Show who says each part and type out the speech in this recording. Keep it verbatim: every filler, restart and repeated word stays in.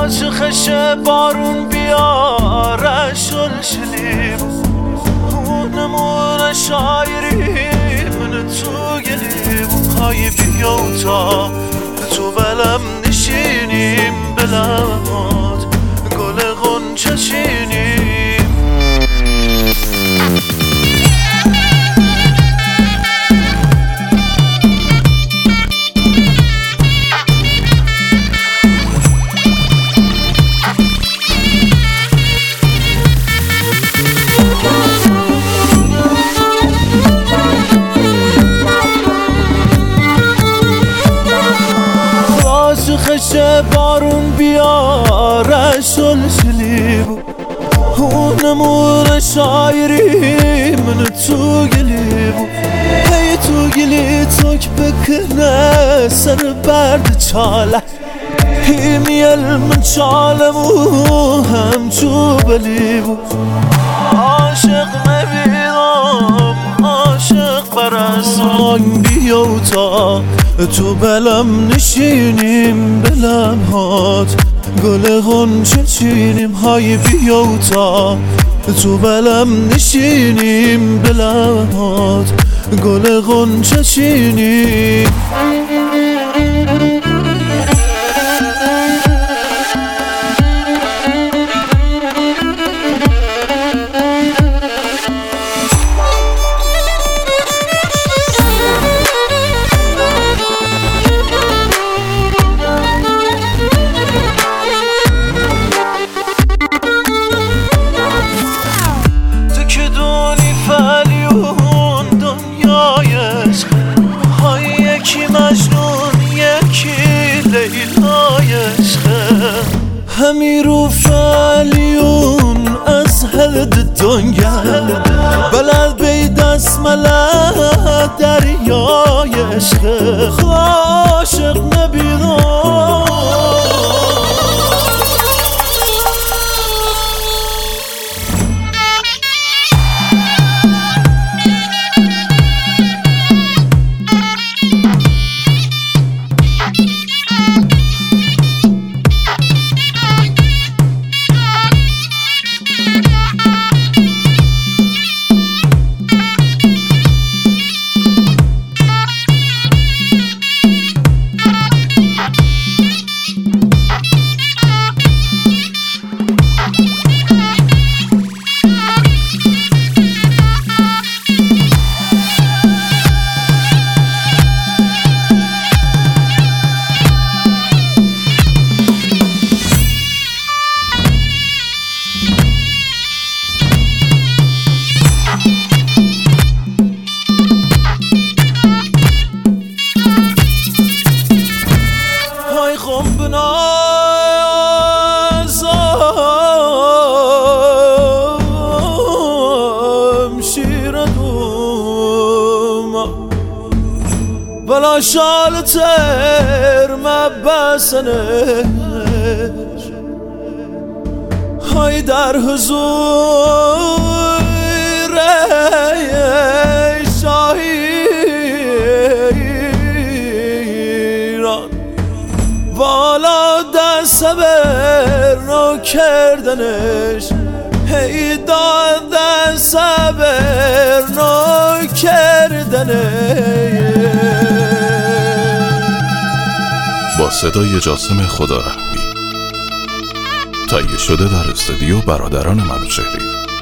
Speaker 1: باز خش بارون بیاره شلشلی نمونه شاعری من تو گلیم های بیو تا تو بلم نشینیم بلمات گل غنچه چینیم. خش بارون بیاره شلشلی بود نمونه شاعری من تو گلی بود هی تو گلی توک بکنه سر برد چاله هی میل من چاله و هم تو بلی بود عاشق نبیدم عاشق برسان بیو تا تو بلم نشینیم بلم هات گل غنچه چینیم های بیو تا تو بلم نشینیم بلم هات گل غنچه چینیم. همی رو فعلیون از هلد دنیا بلد بی دست ملد دریای عشق عاشق نبیدم بلا شال تر مبسنش های در حضور شاهیران والا در صبر نو کردنش هی داد صبر نو کردنش.
Speaker 2: با صدای جاسم خدارحمی تهیه شده در استودیو برادران منوچهری.